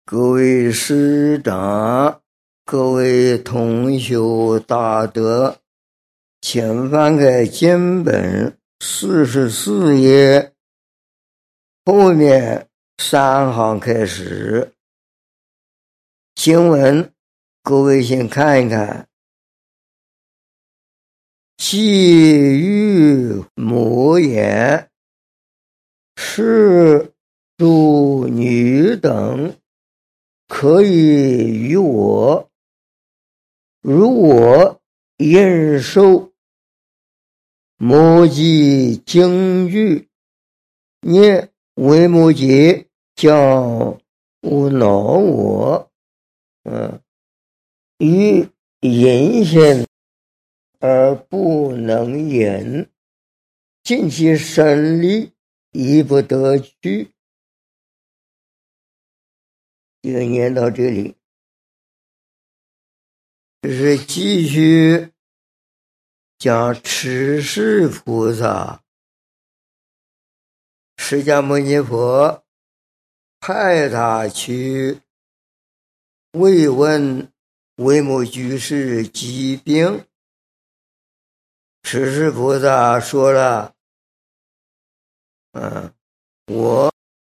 各位师长，各位同修大德，请翻开经本44页，后面3行开始。经文，各位先看一看。既欲母也，是诸女等可以于我，如我应受摩诘经句，念为摩诘将无恼我，于淫心而不能言，尽其身力亦不得去。这个念到这里，这是继续讲持世菩萨，释迦牟尼佛派他去慰问维摩居士疾病。持世菩萨说了，我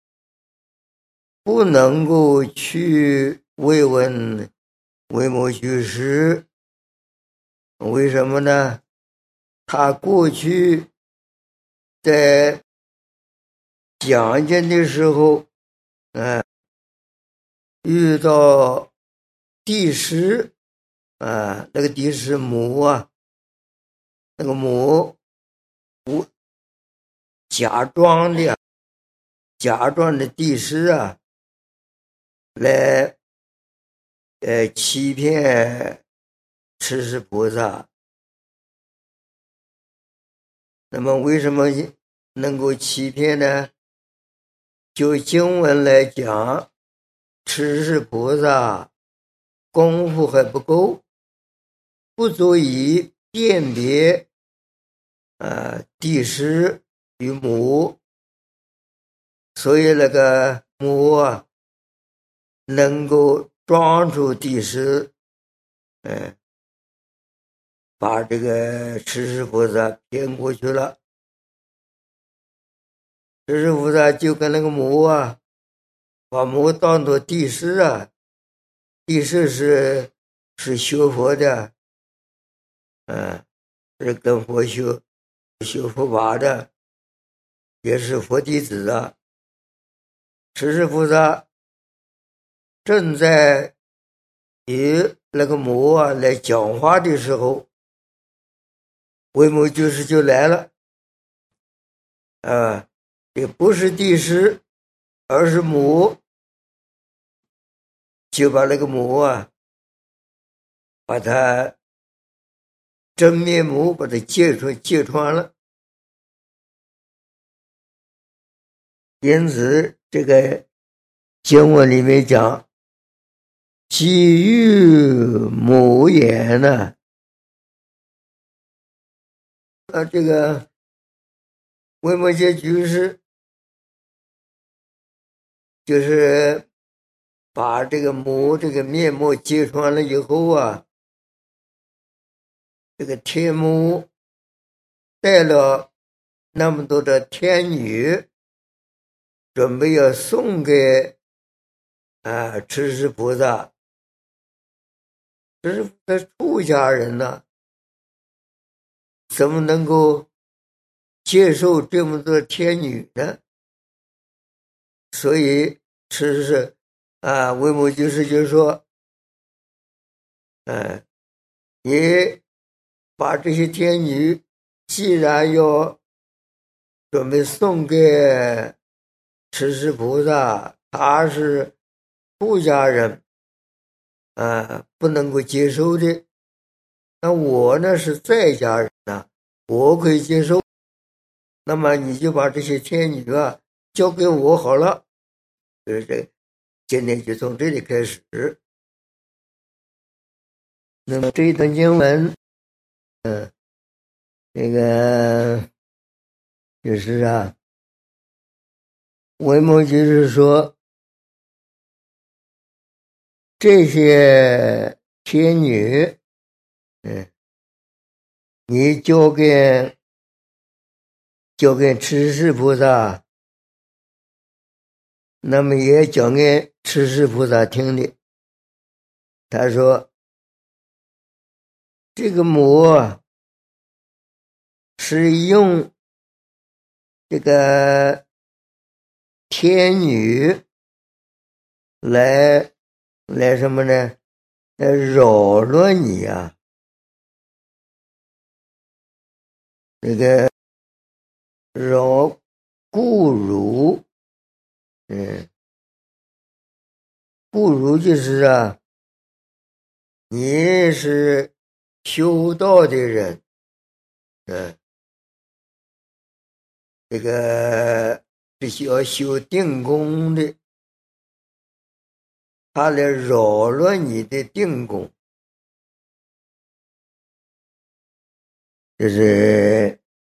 不能够去慰问维摩居士，为什么呢？他过去在讲经的时候，遇到帝释，那个帝释母那个母假装的帝释来欺骗持世菩萨。那么为什么能够欺骗呢？就经文来讲，持世菩萨功夫还不够，不足以辨别帝释与母，所以那个母能够装出帝释，把这个持世菩萨骗过去了。持世菩萨就跟那个母把母当作帝释帝释是学佛的，是跟佛学佛法的，也是佛弟子的。持世菩萨正在与那个母来讲话的时候，维摩居士就来了，也不是帝释，而是母，就把那个母把他真面目把他揭穿了。因此这个经文里面讲，既欲母也呢，这个维摩诘居士就是把这个母这个面目揭穿了以后这个天母带了那么多的天女，准备要送给持世菩萨。这是出家人怎么能够接受这么多天女呢？所以持世维摩居士就说，你把这些天女既然要准备送给持世菩萨，他是出家人不能够接受的，那我呢是在家人我可以接受，那么你就把这些天女交给我好了。就是这个，今天就从这里开始。那么这一段经文这个就是维摩居士说， 这些天女，你交给持世菩萨，那么也讲给持世菩萨听的。他说这个母是用这个天女来什么呢？来扰乱你啊！这个扰故如，故如就是你是修道的人，这个必须要修定功的，他来扰乱你的定功，这是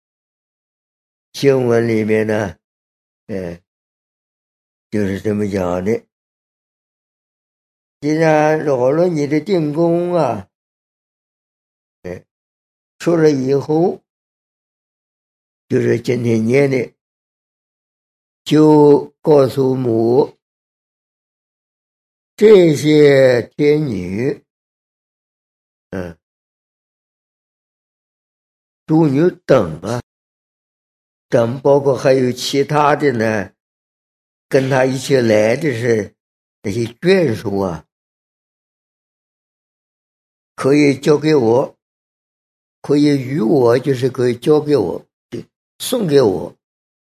经文里面呢，就是这么讲的。既然扰乱你的定功啊，说了以后，就是今天念的，就告诉母，这些天女，诸女等啊，等包括还有其他的呢，跟他一起来的是那些眷属啊，可以交给我，可以与我，就是可以交给我，送给我。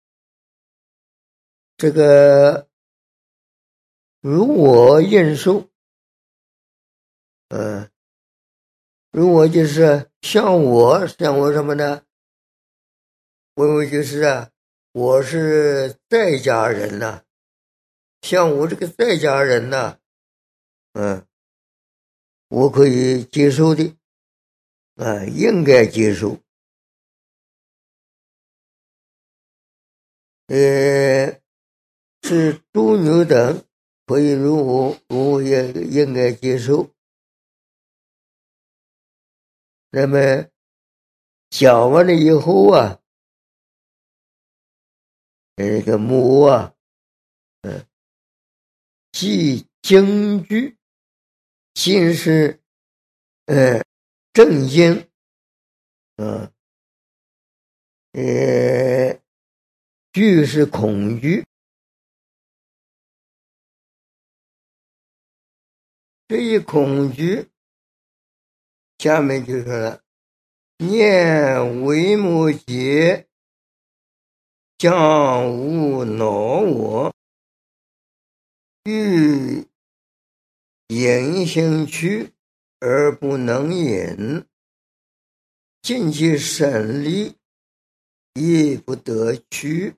这个如我应受，如我就是像我什么呢？我就是我是在家人呐，像我这个在家人呐，我可以接受的，应该接受。是诸女等可以如我也应该接受。那么讲完了以后啊，那个母啊，记经句，经是正经，惧是恐惧。这一恐惧，下面就说了：念为母劫，将勿恼我，欲引行去而不能引，尽其神力亦不得去。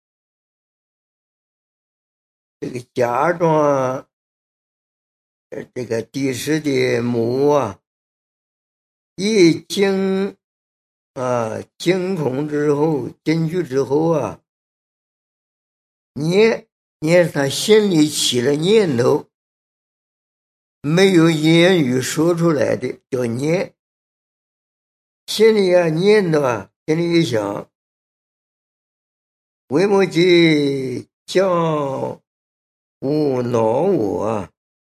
这个假装这个地势的母啊，一惊恐之后，惊惧之后啊，念他心里起了念头，没有言语说出来的叫念，心里念头心里一想，为母及将勿恼我，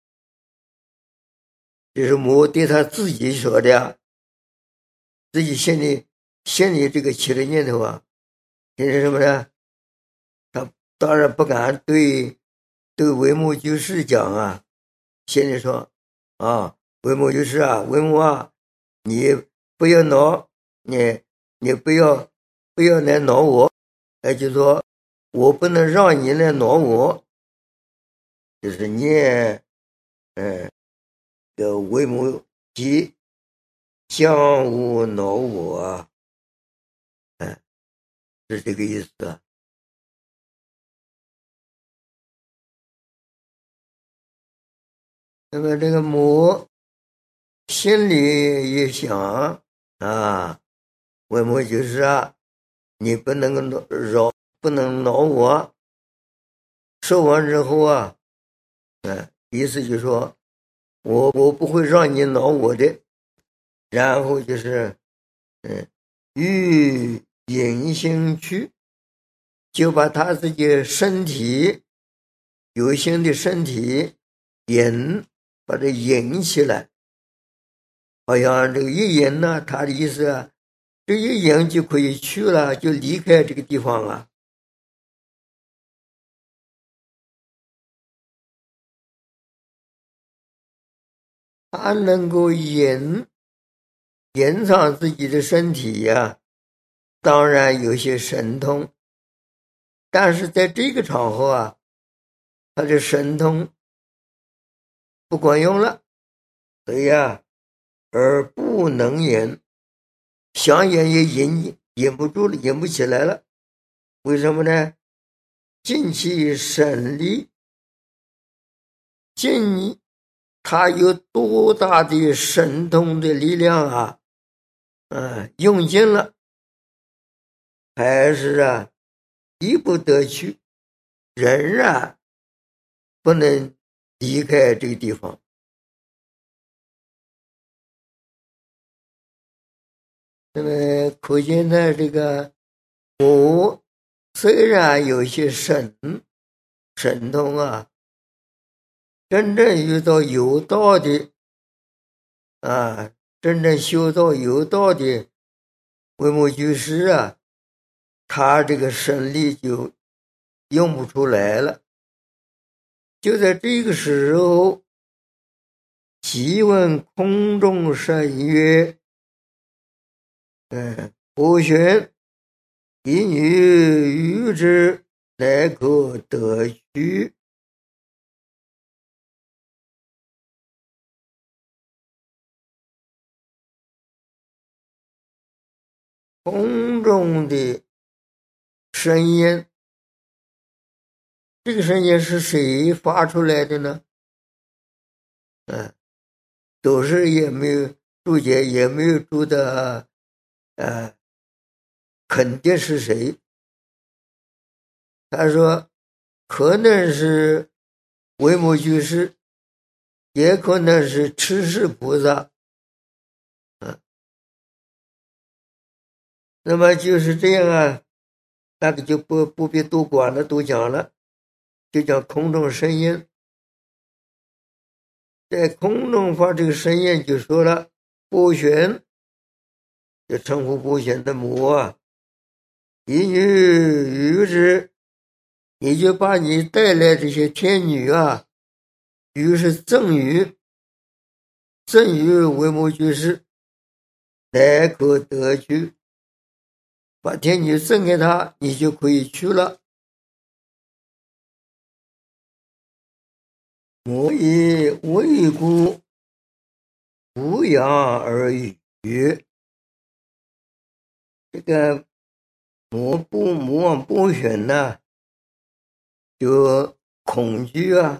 这是母对他自己说的，自己心里这个起了念头这是什么呢？他当然不敢对为母居士讲心里说为母居士为母你不要恼，你不要来恼我，就说我不能让你来恼我，就是念为母及将勿恼我是这个意思那么这个母心里一想为母就是你不能不能恼我。说完之后意思就是说我不会让你恼我的。然后就是欲引心去，就把他自己身体有形的身体把它引起来，好像这个一引呢，他的意思啊，这一引就可以去了，就离开这个地方了。他能够隐藏自己的身体呀，当然有些神通，但是在这个场合啊，他的神通不管用了，所以啊，而不能言，想言也引不住了，引不起来了。为什么呢？尽其神力，尽他有多大的神通的力量啊！用尽了，还是啊，一不得去，仍然不能离开这个地方。那么可见呢，这个我虽然有些神通啊，真正遇到有道的真正修到有道的维摩居士啊，他这个神力就用不出来了。就在这个时候，即问空中神曰：不玄，以女喻之，乃可得去。空中的声音，这个声音是谁发出来的呢？都是也没有注解，也没有注的肯定是谁。他说可能是维摩居士，也可能是持世菩萨。那么就是这样啊，那个就不必多管了，多讲了，就讲空中声音。在空中发这个声音，就说了波旋，就称呼波旋的母啊，以女喻之，你就把你带来这些天女啊，于是赠予维摩居士，乃可得去。把天女赠给他，你就可以去了。我以为故不养而语。这个魔王不选呢，就恐惧啊，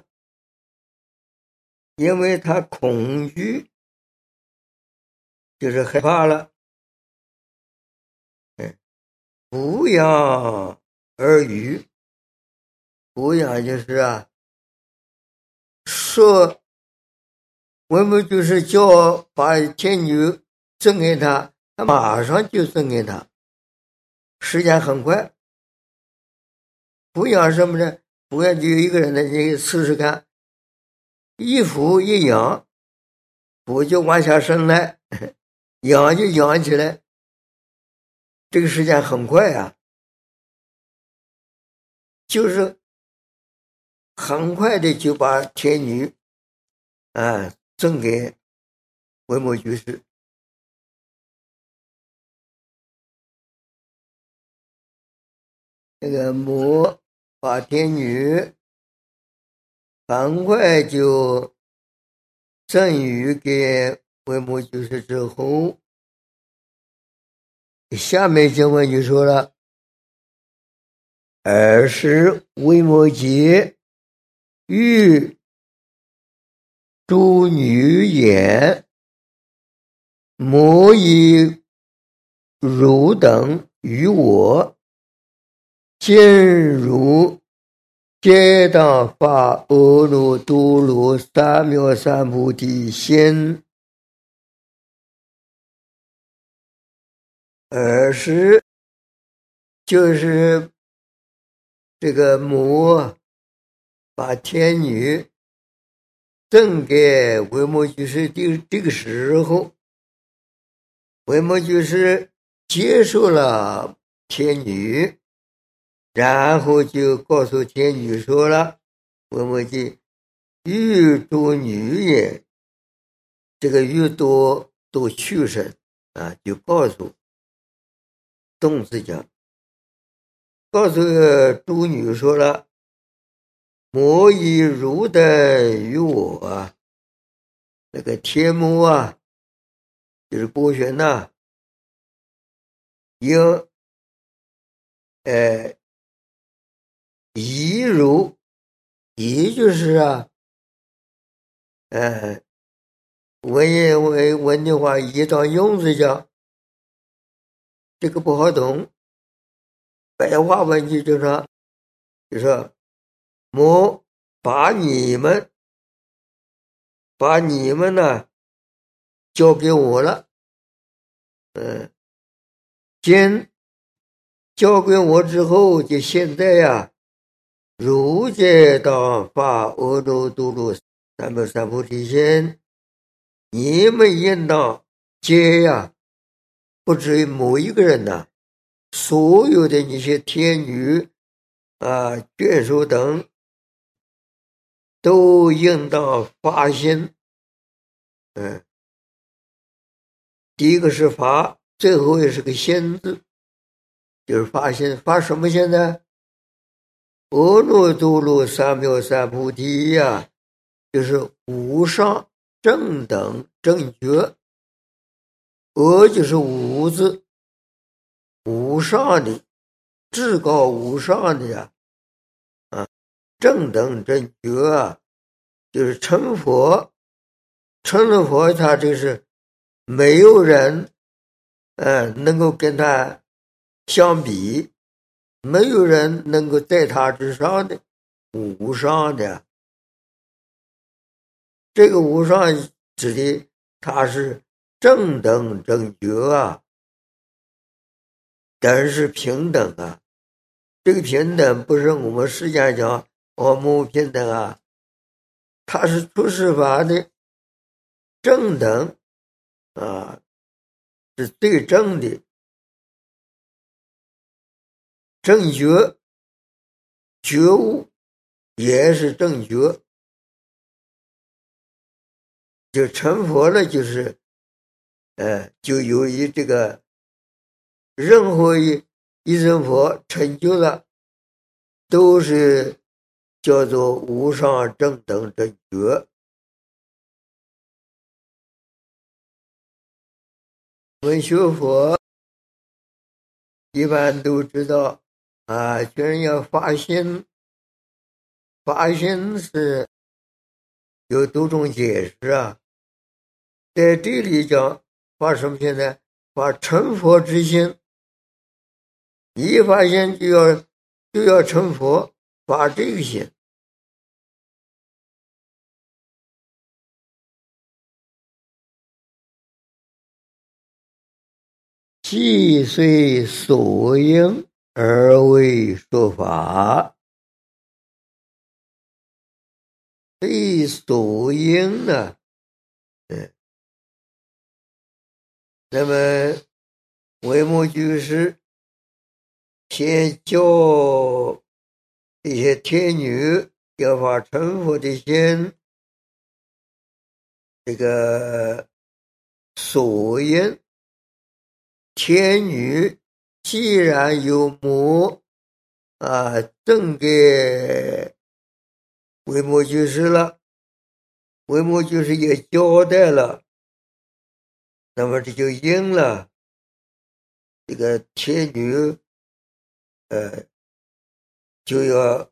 因为他恐惧，就是害怕了。不养而语，不养就是啊，说我们就是叫把天女赠给他，他马上就赠给他，时间很快。不养什么呢？不养就有一个人呢，你试试看，一扶一仰，扶就往下伸来，仰就仰起来，这个时间很快啊，就是很快的就把天女赠给维摩居士。那个魔把天女很快就赠予给维摩居士之后，下面经文就说了：尔时维摩诘欲诸女言，摩以汝等与我，见皆当发阿耨多罗三藐三菩提心。尔时就是这个母把天女赠给维摩居士的这个时候，维摩居士接受了天女，然后就告诉天女说了，维摩诘欲度女也，这个欲度都去身啊，就告诉动词讲，告诉诸女说了，摩以汝等于我啊，那个天母啊，就是波旋呐，应以汝，也就是啊，文的话，一当用字讲，这个不好懂。白话文就说，就说我把你们呢交给我了，今交给我之后，就现在呀，如皆当发阿耨多罗三藐三菩提心，你们应当皆呀，不止于某一个人呐，所有的那些天女啊、眷属等，都应当发心。第一个是发，最后也是个心字，就是发心。发什么心呢？阿耨多罗三藐三菩提呀，就是无上正等正觉。阿就是无字，无上的，至高无上的呀，正等正觉啊，就是成佛。成了佛，他就是没有人能够跟他相比，没有人能够在他之上的，无上的。这个无上指的他是正等正觉啊，但是平等啊。这个平等不是我们世间讲不平等啊，他是出世法的正等啊，是最正的正觉，觉悟也是正觉。就成佛了，就是就由于这个任何一尊佛成就了，都是叫做无上正等正觉。我们学佛一般都知道啊，觉人要发心，发心是有多种解释啊。在这里讲发什么心呢？发成佛之心，一发心就要成佛，发这个心。既随所应而为说法，随所应呢，那么维摩居士先教这些天女要发成佛的心，这个所应，天女既然有母赠给维摩居士了，维摩居士也交代了，那么这就应了。这个天女就要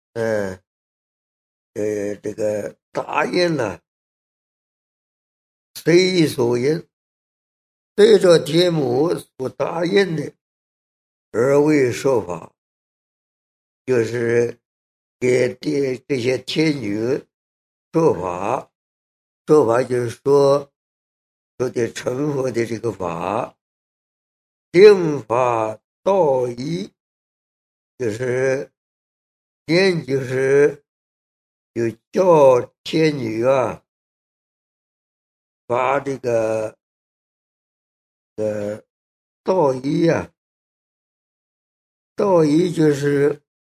这个答应了，随所应，对着天母所答应的而为说法，就是给这些天女说法，说法就是说的成佛的这个法，定法道义，就是念就是有教天女啊，把这个道义啊，道义就是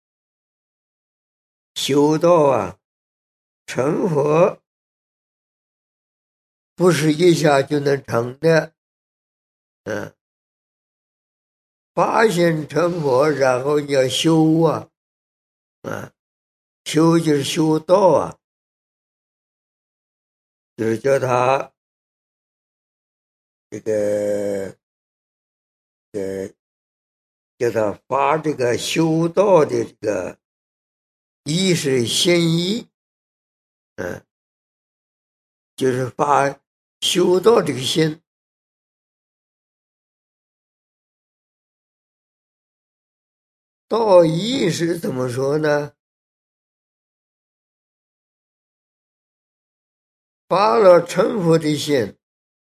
修道啊，成佛不是一下就能成的，发现成佛，然后你要修啊，修就是修道啊，就是叫他这个叫他发这个修道的这个意识心意，就是发修道这个心。道义是怎么说呢？发了成佛的心，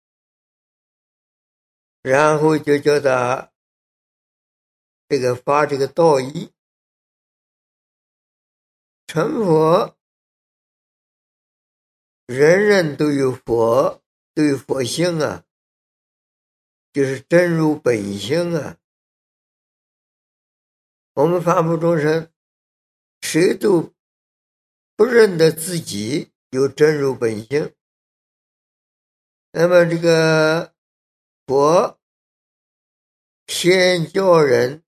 然后就叫他这个发这个道义。成佛，人人都有佛，都有佛性啊，就是真如本性啊。我们凡夫众生，谁都不认得自己有真如本性。那么这个佛先教人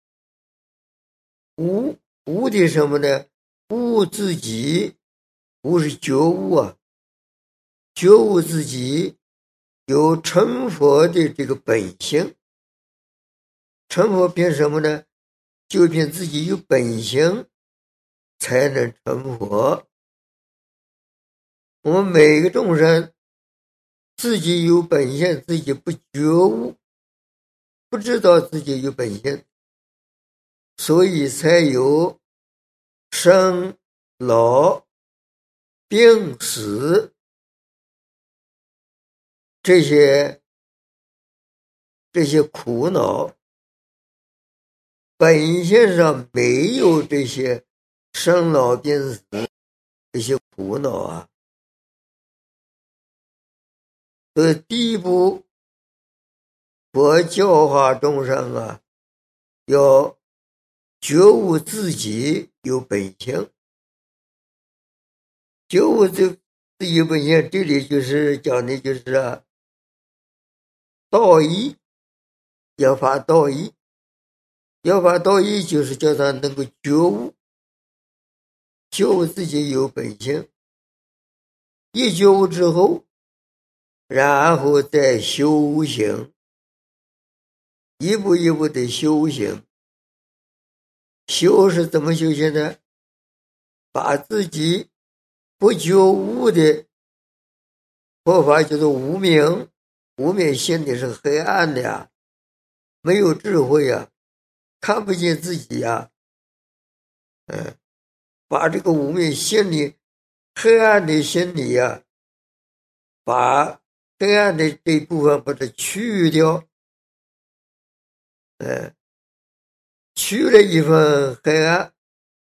悟的什么呢？悟自己，悟是觉悟啊，觉悟自己有成佛的这个本性。成佛凭什么呢？就凭自己有本性才能成佛。我们每个众生自己有本性，自己不觉悟，不知道自己有本性，所以才有生老病死这些苦恼。本性上没有这些生老病死这些苦恼啊。所以第一步，佛教化众生啊，要觉悟自己有本性。觉悟自己有本性，这里就是讲的就是道义，要发道义。要发道义就是叫他能够觉悟自己有本性。一觉悟之后，然后再修行，一步一步的修行。修是怎么修行呢？把自己不觉悟的佛法叫做无明，无明心里是黑暗的呀，没有智慧呀，看不见自己呀。把这个无明心里黑暗的心里呀，把黑暗的这部分把它去掉，去了一份黑暗，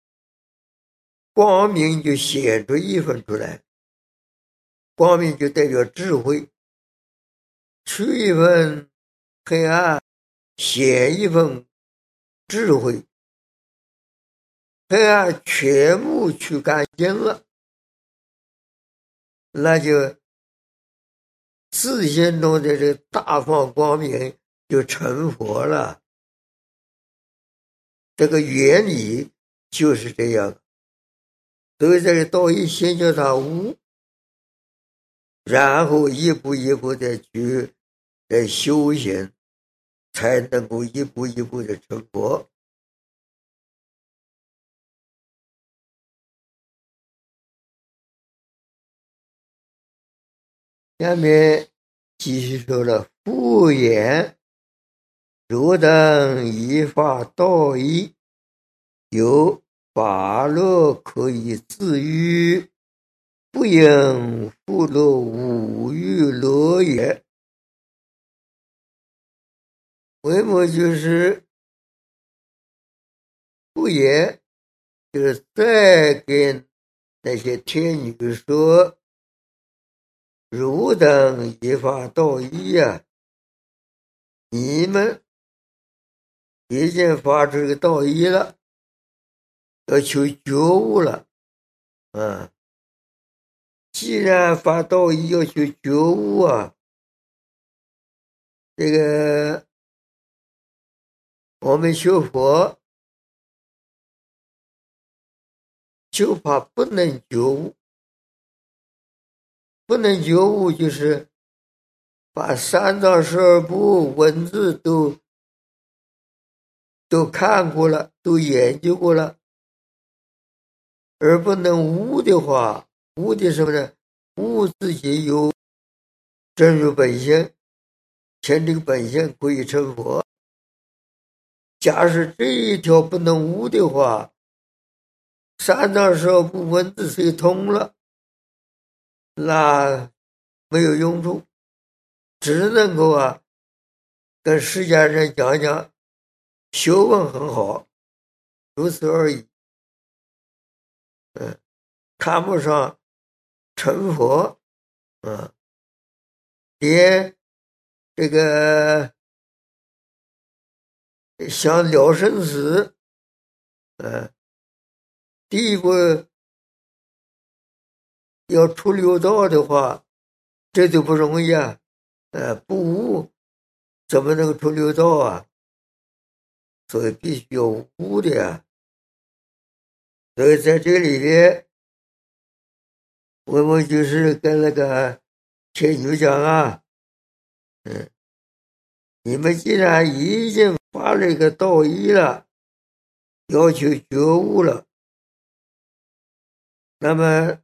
光明就显出一份出来。光明就代表智慧，去一份黑暗，显一份智慧。黑暗全部去干净了，那就自心中的这大放光明就成佛了。这个原理就是这样。所以这个道义先叫他悟，然后一步一步的去修行，才能够一步一步的成佛。下面继续说了，复言汝等依法道义，有法乐可以自娱，不应复乐五欲乐也。为么就是不也，就是再跟那些天女说，汝等一法道一啊，你们已经发出这个道义了，要求觉悟了。既然发道义要求觉悟啊，这个我们学佛就怕不能觉悟，不能觉悟就是把三藏十二部文字都看过了，都研究过了，而不能悟的话，悟的什么呢？悟自己有真如本性，前这个本性可以成佛。假使这一条不能悟的话，三藏十二部文字虽通了，那没有用处，只能够跟世间人讲讲学问很好，如此而已。谈不上成佛。连这个像了生死，第一个要出六道的话，这就不容易啊。不悟怎么能出六道啊？所以必须要悟的呀。所以在这里边，我就是跟那个天女讲啊，你们既然已经发了一个道义了，要求觉悟了，那么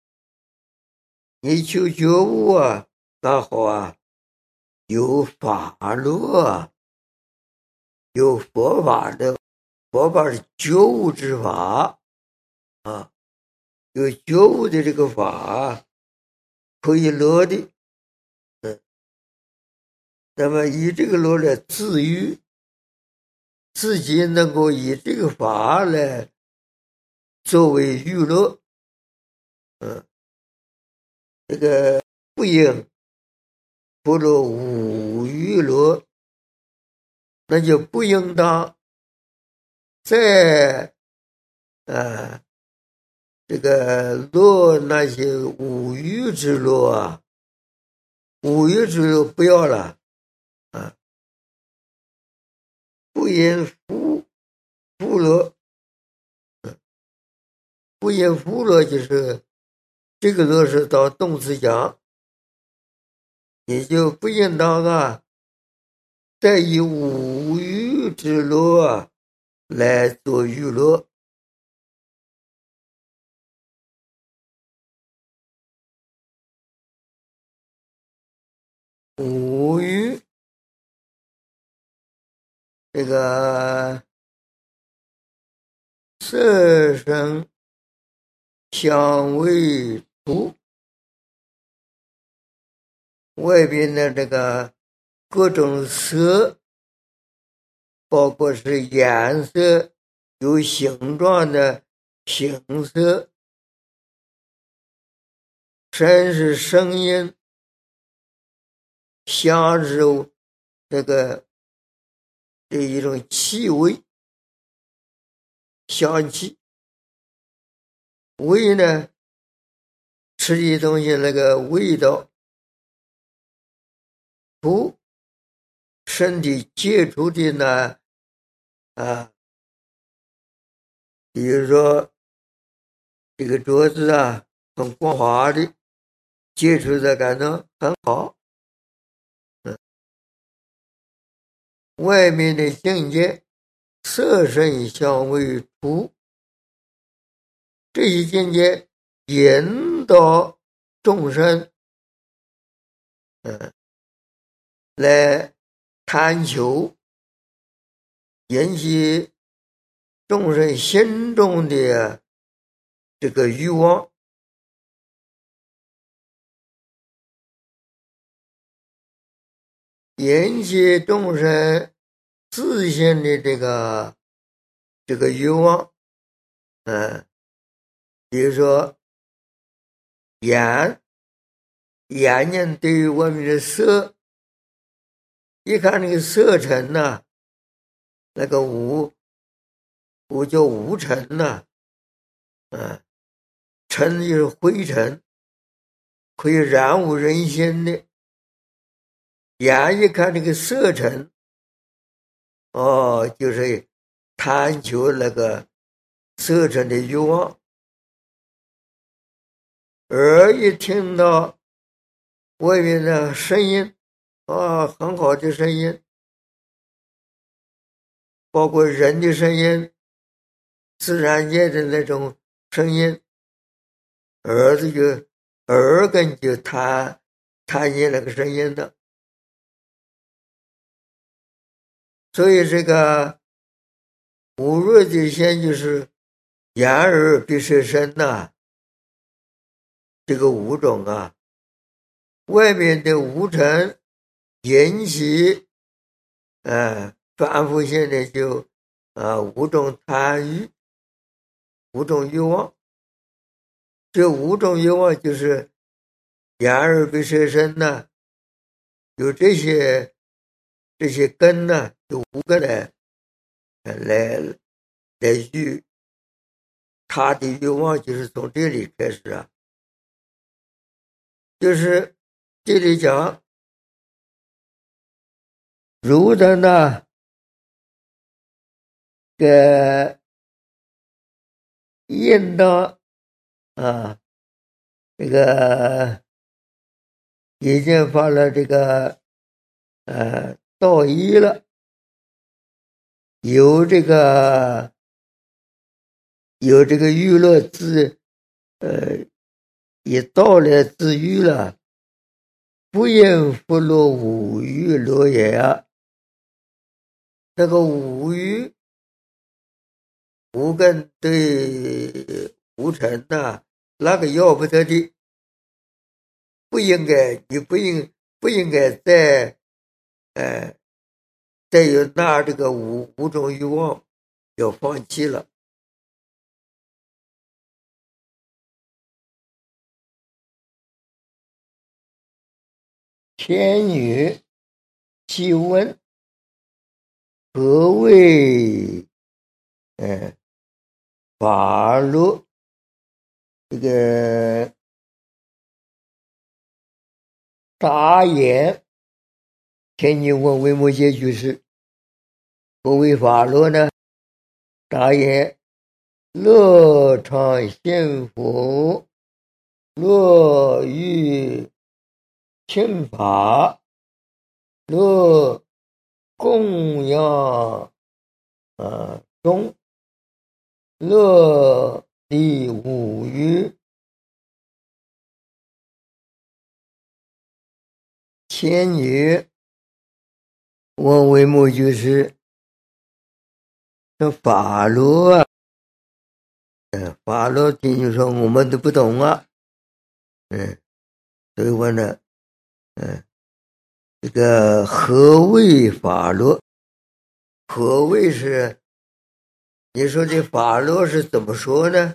你求觉悟啊，那好啊，有法乐啊，有佛法的，佛法是觉悟之法啊，有觉悟的这个法可以乐的。那么以这个乐来自娱，自己能够以这个法来作为娱乐。这个不应不乐无娱乐，那就不应当在这个乐那些五欲之乐啊，五欲之乐不要了啊，不应福乐，不应福乐就是这个乐是当动词讲，也就不应当再以五欲之乐来做娱乐。五欲这个色声香味触，外边的这个各种色，包括是颜色，有形状的形色，声是声音，香是这一种气味，香气。味呢，吃的东西那个味道。触，身体接触的呢比如说这个桌子啊，很光滑的，接触的感到很好。外面的境界，色声香味触，这些境界引导众生来探求，引起众生心中的这个欲望，引起众生自性的这个欲望。比如说眼睛对于外面的色，一看那个色尘呐，那个无叫无尘呐，尘就是灰尘，可以染污人心的。眼一看这个色尘，就是贪求那个色尘的欲望。耳一听到外面的声音，很好的声音，包括人的声音，自然界的那种声音，耳根就贪见那个声音的。所以这个五入的心就是眼耳鼻舌身呐，这个五种啊，外面的无尘引起反复性的就五种贪欲，五种欲望。这五种欲望就是眼耳鼻舌身呐，有这些根呢，有五个来欲，他的欲望就是从这里开始啊。就是这里讲如的呢应当这个已经发了这个道一了，有这个娱乐也到了自娱了，不应复落五欲乐也啊。那个五欲五根对无尘呐，那个要不得的，你不应该再有拿这个五种欲望，要放弃了。天女即问何谓法律？这个答言，天女问为摩诘居士何谓法律呢？答言：乐常幸福，乐欲听法，乐供养中，乐离五欲。天女问为摩诘居士，这法律啊，法律听你说我们都不懂啊，所以问呢，这个何谓法律？何谓是？你说这法律是怎么说呢？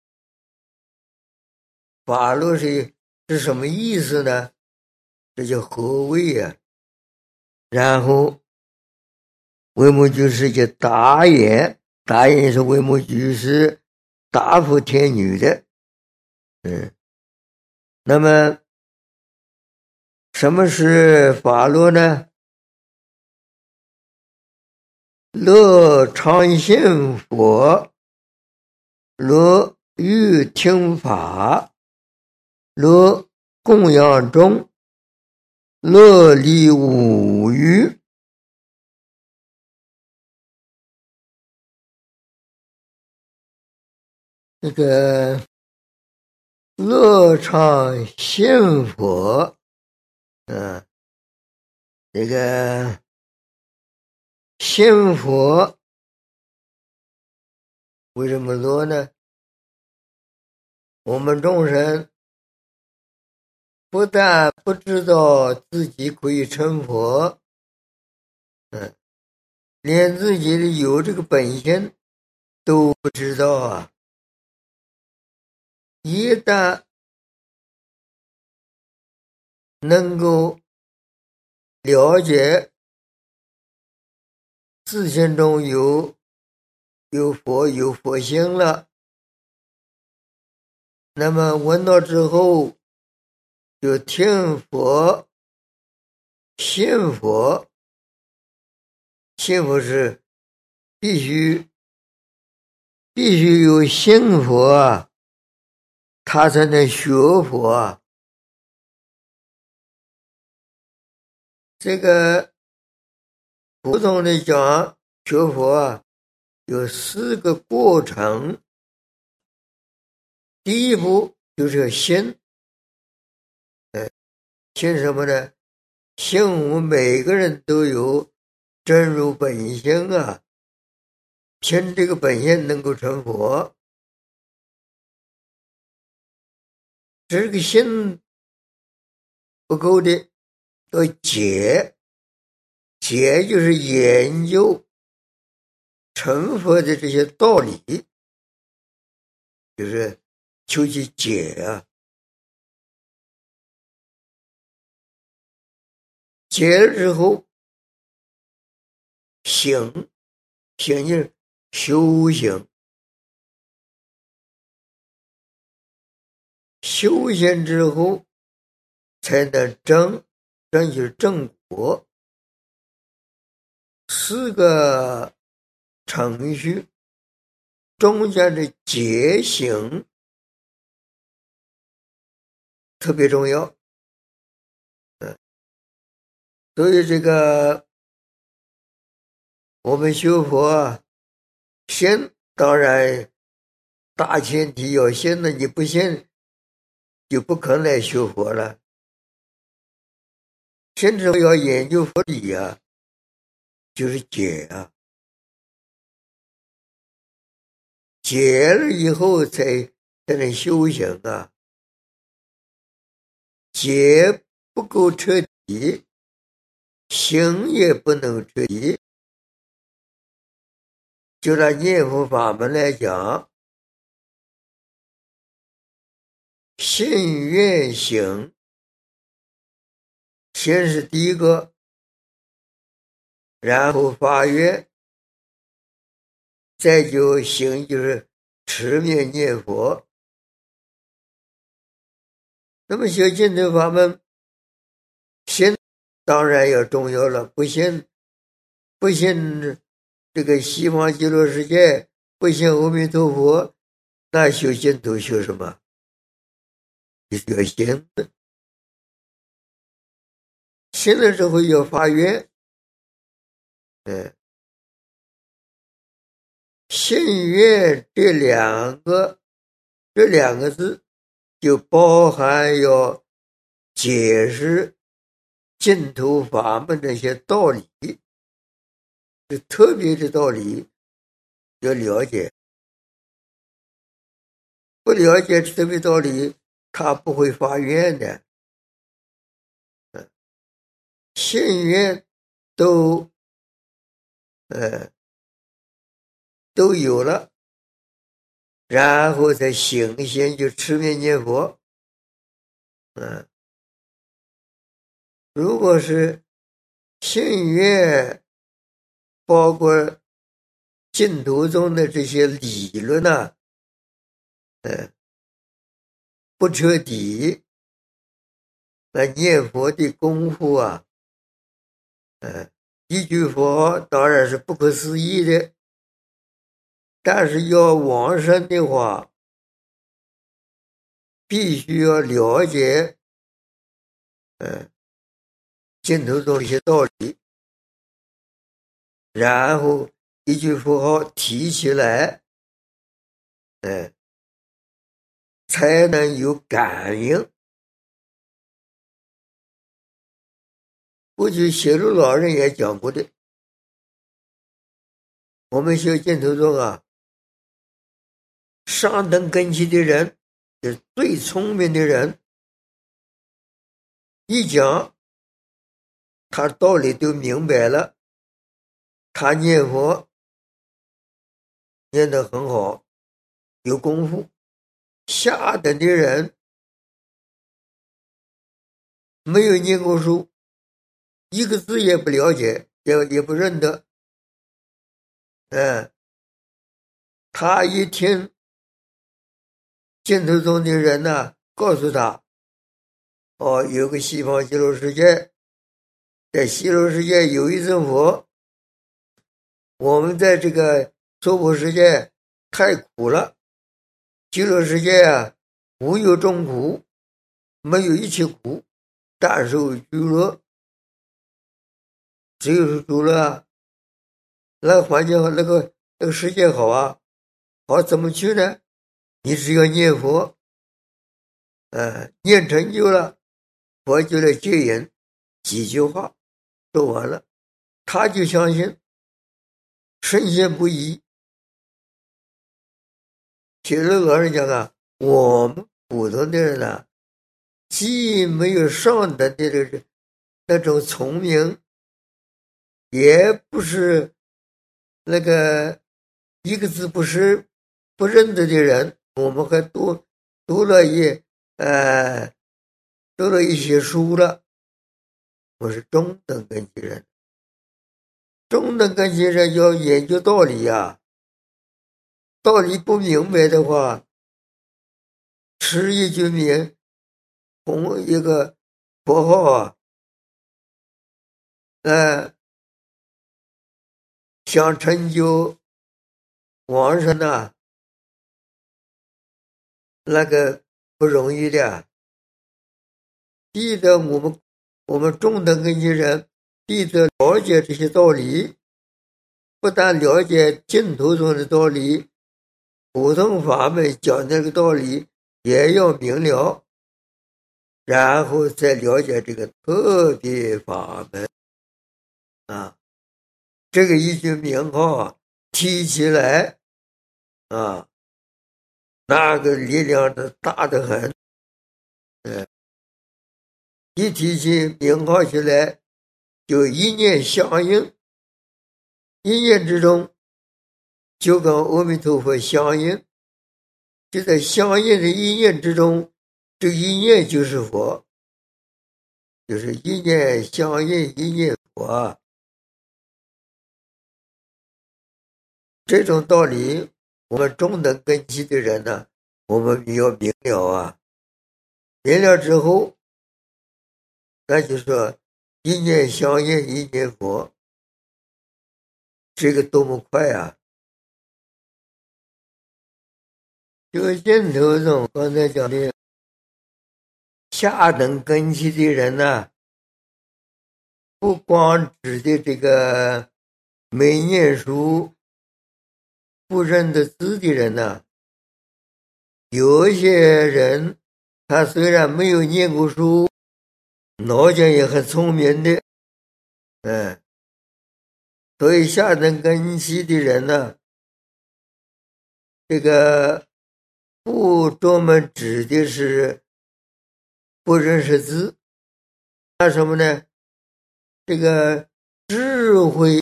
法律是什么意思呢？这叫何谓啊？然后为摩诘居士就答言，答言是为摩诘居士答复天女的。那么什么是法律呢？乐常信佛，乐欲听法，乐供养中，乐离五欲。这个乐常信佛，这个信佛为什么说呢？我们众生不但不知道自己可以成佛，连自己的有这个本性都不知道啊！一旦能够了解自性中有佛性了，那么闻到之后就听佛、信佛。信佛是必须有信佛啊，他才能学佛啊。这个普通的讲学佛啊，有4个过程。第一步就是要信，信什么呢？信我们每个人都有真如本性啊，凭这个本性能够成佛。这个信不够的，要解就是研究成佛的这些道理，就是求其解啊。解了之后，行就是修行，修行之后才能正就是正果。4个程序中间的解行特别重要。所以这个我们修佛啊，信当然大前提要信了，你不信就不可能来修佛了。信之后要研究佛理啊，就是解啊，解了以后才能修行啊。解不够彻底，行也不能彻底。就拿念佛法门来讲，信愿行，先是第一个，然后发愿，再就行，就是持名念佛。那么学净土法门，信当然要重要了，不信这个西方极乐世界，不信阿弥陀佛，那修净土修什么？要信，信了之后要发愿，信愿这两个字就包含要解释净土法门这些道理，是特别的道理要了解。不了解特别道理，他不会发愿的。信愿都有了，然后再行先就持名念佛。如果是信愿包括净土中的这些理论啊，不彻底，那念佛的功夫啊，一句佛当然是不可思议的，但是要往生的话，必须要了解净土中的一些道理，然后一句佛号提起来，才能有感应。过去写入老人也讲过的，我们修净土宗啊， 上等根器的人，就是最聪明的人，一讲他道理都明白了，他念佛念得很好，有功夫。下等的人没有念过书，一个字也不了解，也不认得。他一听净土宗的人呢，告诉他，有个西方极乐世界，在极乐世界有一尊佛，我们在这个娑婆世界太苦了，极乐世界啊，无有众苦，没有一切苦，但受诸乐，只有是诸乐啊。那个环境好，那个世界好啊，好怎么去呢？你只要念佛，念成就了，佛就来接引，几句话说完了，他就相信，深信不疑。其实老实讲啊，我们普通的人啊，既没有上等的那种聪明，也不是那个一个字不认得的人，我们还读了一些书了。我是中等根器人，中等根器人要研究道理啊，道理不明白的话，吃一句名，红一个佛号啊，想成就往生啊，那个不容易的。第一个，我们中等根器人，第一个了解这些道理，不但了解净土中的道理，普通法门讲那个道理也要明了，然后再了解这个特别法门啊。这个一句名号提起来啊，那个力量的大得很。一提起名号起来，就一念相应，一念之中就跟阿弥陀佛相应，就在相应的一念之中，这一念就是佛，就是一念相应，一念佛。这种道理，我们中等根器的人呢，我们要明了啊。明了之后，那就说一念相应，一念佛，这个多么快啊！这个净土宗刚才讲的下等根器的人呢，不光指的这个没念书、不认得字的人呢，有一些人他虽然没有念过书，脑筋也很聪明的，所以下等根器的人呢，这个不专门指的是不认识字，那什么呢？这个智慧，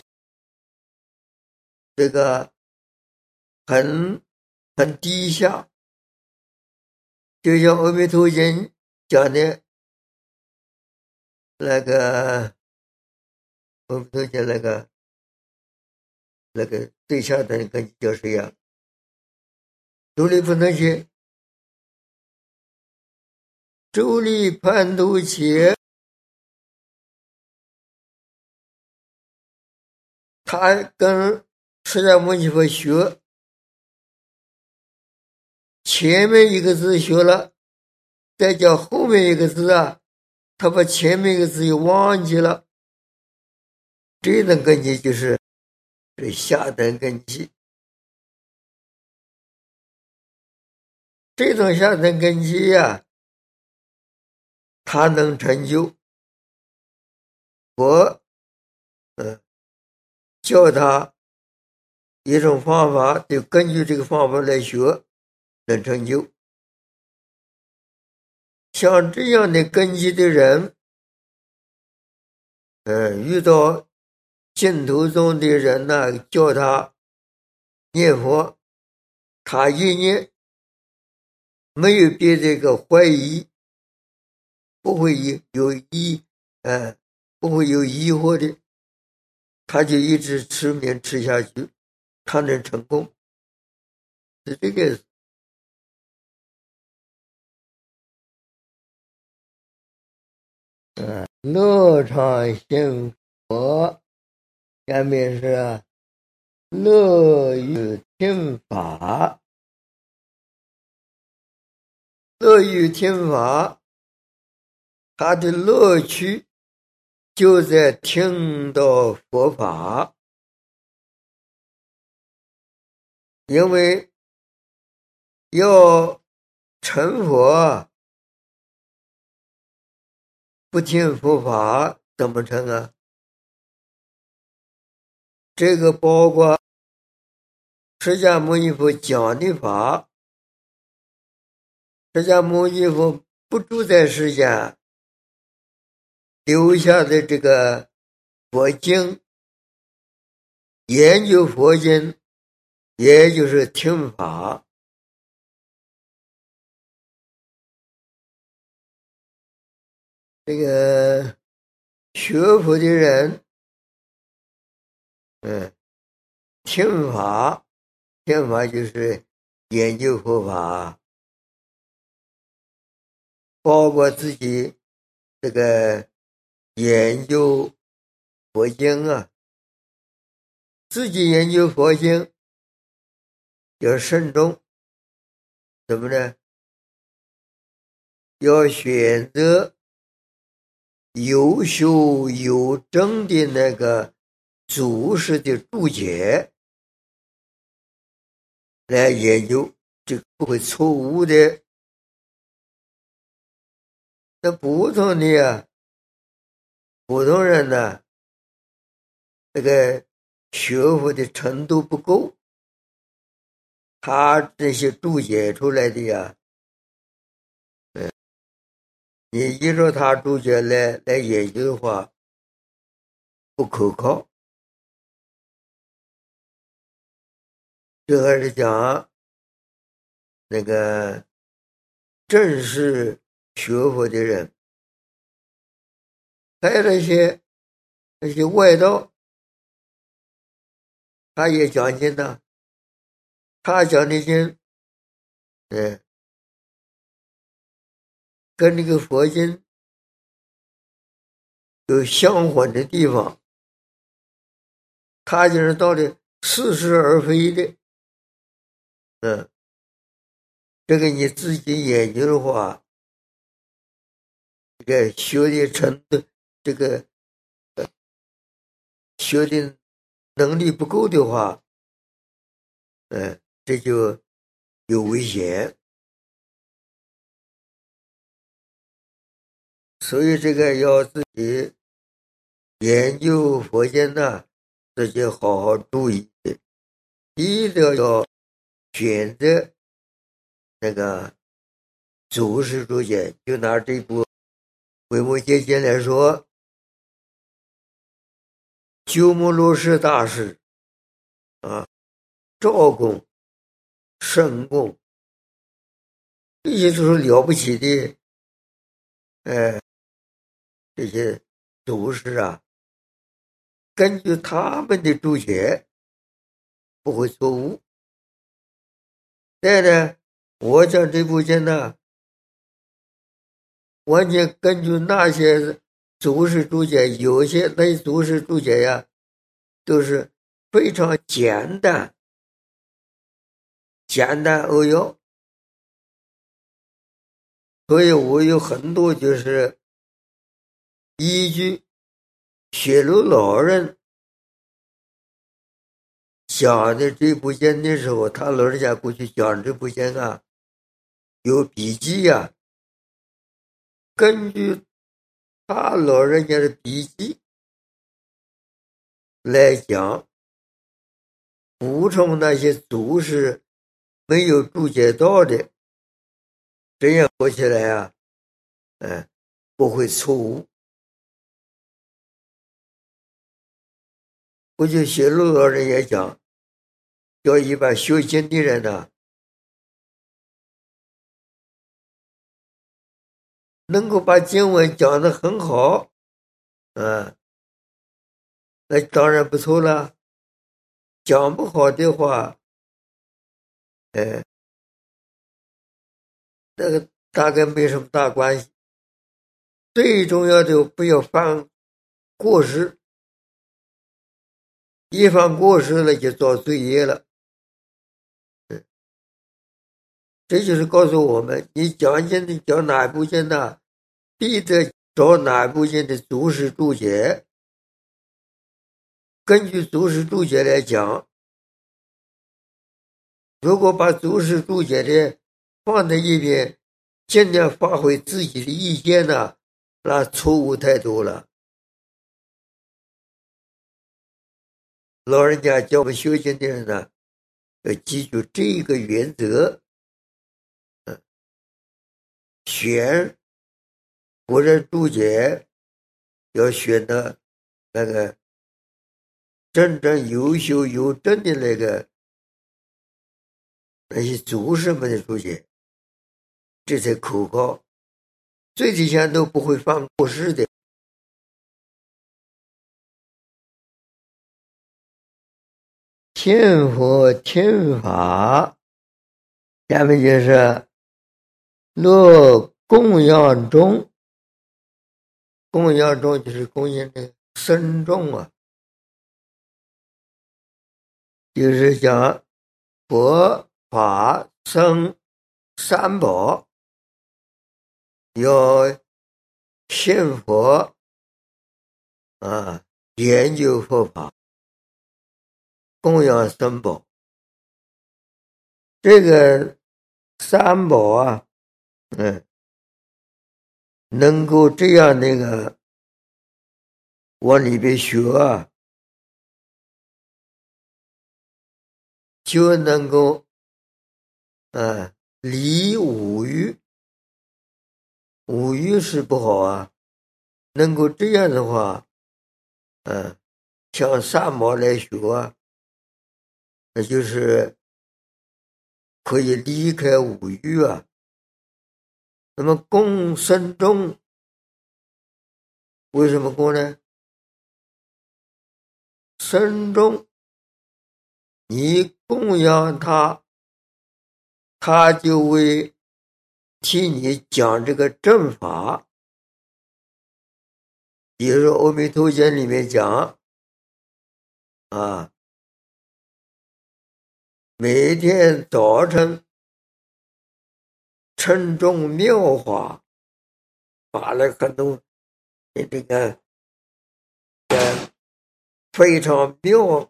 这个很低下，就像阿弥陀经讲的那个，阿弥陀经那个最下等根叫谁呀？周利不能去，周利盘陀切，他跟释迦牟尼佛学，前面一个字学了，再叫后面一个字啊，他把前面一个字又忘记了。这种根基就是下等根基。这种下等根基呀，他能成就我教他一种方法，就根据这个方法来学， 能成就。像这样的根基的人，遇到净土中的人呢，叫他念佛，他一念没有别这个怀疑，不会不会有疑惑的，他就一直持名持下去，他能成功，是这个。乐常行佛，下面是乐于听法。乐于听法，他的乐趣就在听到佛法，因为要成佛，不听佛法怎么成啊？这个包括释迦牟尼佛讲的法，释迦牟尼佛不住在世间留下的这个佛经，研究佛经，也就是听法。这个学佛的人，听法就是研究佛法，包括自己这个研究佛经啊，自己研究佛经要慎重，怎么呢？要选择有修有证的那个祖师的注解来研究，这不会错误的。那普通人呢，这个学佛的程度不够，他这些注解出来的你依照他注解来研究的话，不可靠。这还是讲那个正式学佛的人，还有那些外道，他也讲经的，他讲的经，跟那个佛经有相混的地方，他就是道理似是而非的。这个你自己研究的话，这个学的程度，这个学的能力不够的话，这就有危险。所以这个要自己研究佛经呢，自己好好注意，一定要选择那个祖师注解。就拿这部《维摩诘经》来说，鸠摩罗什大师赵公、申公，这些都是了不起的这些祖师啊，根据他们的注解不会错误。再呢，我讲这部经呢，完全根据那些祖师注解，有些那些祖师注解呀，都是非常简单扼要，所以我有很多就是依据雪楼老人讲的这部经的时候，他老人家过去讲这部经啊，有笔记啊，根据他老人家的笔记来讲，补充那些祖师没有注解到的，这样说起来啊，不会错误。我就写陆老人也讲，叫一般修经的人呢，能够把经文讲得很好，那当然不错了。讲不好的话，那个大概没什么大关系。最重要的不要犯过失，一犯过失了就造罪业了。这就是告诉我们，你讲经的讲哪部经呢，必得找哪部经的注释注解，根据注释注解来讲。如果把注释注解的放在一边，尽量发挥自己的意见呢，那错误太多了。老人家教我们修行的人呢，要记住这个原则，选或者注解要选的那个真正优秀有证的那些祖师们的注解，这才可靠，最底下都不会犯过失的。天佛天法，下面就是若供养中，供养中就是供养的僧众啊，就是讲佛法僧三宝，要信佛研究佛法，供养三宝。这个三宝啊，能够这样往里边学啊，就能够离五欲。五欲是不好啊，能够这样的话，向三宝来学啊，那就是可以离开五欲啊。那么供僧众，为什么供呢？僧众，你供养他，他就会替你讲这个正法。比如说《阿弥陀经》里面讲每天早晨称重妙法，发了很多这个非常妙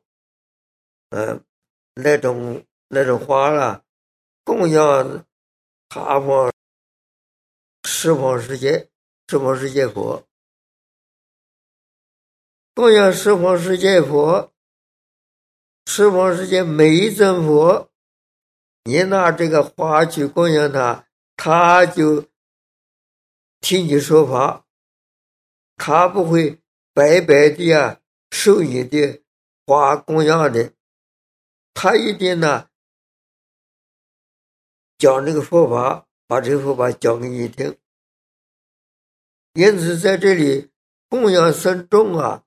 那种话了，供养他方十方世界佛，供养十方世界佛，十方世界每一尊佛，你拿这个花去供养他，他就听你说法，他不会白白的受你的花供养的，他一定呢讲这个佛法，把这个佛法讲给你听。因此在这里供养僧众啊，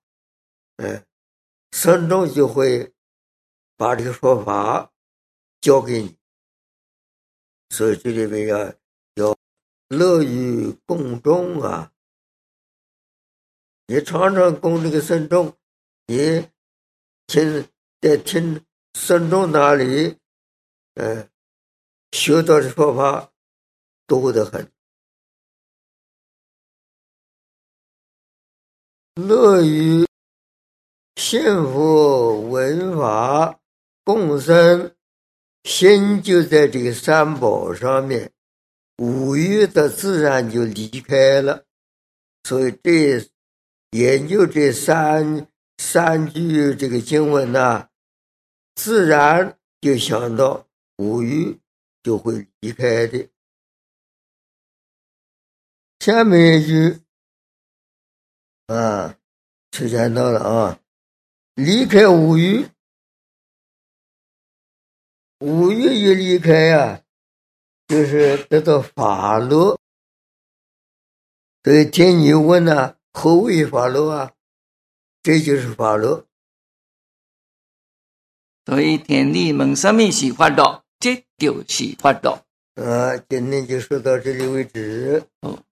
僧众就会把这个佛法教给你。所以这里面要乐于供众啊，你常常供这个僧众，你在听僧众那里学到的佛法多得很。乐于信佛闻法供僧，心就在这个三宝上面，五欲的自然就离开了。所以研究这三句这个经文呢，自然就想到无欲就会离开的。下面一句时间到了啊，离开无欲，无欲一离开就是得到法乐。所以天女问何为法乐这就是法乐。 所以天女问什么是法乐，这就是法乐。 今天就说到这里为止。